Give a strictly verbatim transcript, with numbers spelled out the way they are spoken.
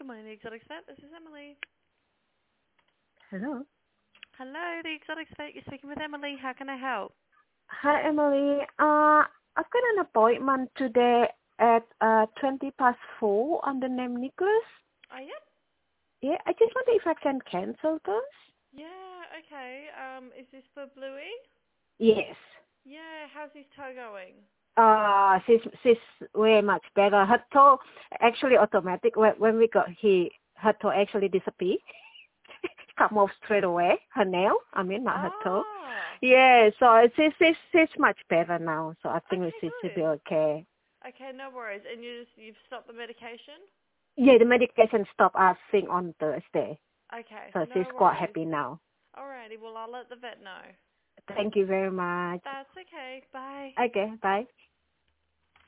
Good morning, the Exotic Vet. This is Emily. Hello. Hello, the Exotic Vet. You're speaking with Emily. How can I help? Hi, Emily. Uh, I've got an appointment today at uh twenty past four on the name Nicholas. Oh, yeah? Yeah, I just wonder if I can cancel those. Yeah, okay. Um, is this for Bluey? Yes. Yeah, how's his toe going? Uh, she's she's way much better. Her toe actually automatic. When when we got here, her toe actually disappeared. Come off straight away. Her nail. I mean, not her toe. Oh, Yeah. So she's she's she's much better now. So I think okay, she should be good. okay. Okay, no worries. And you just, you've stopped the medication? Yeah, the medication stopped. I think on Thursday. Okay, So she's no quite worries. happy now. Alrighty, well, I'll let the vet know. Thank you very much. That's okay. Bye. Okay, bye.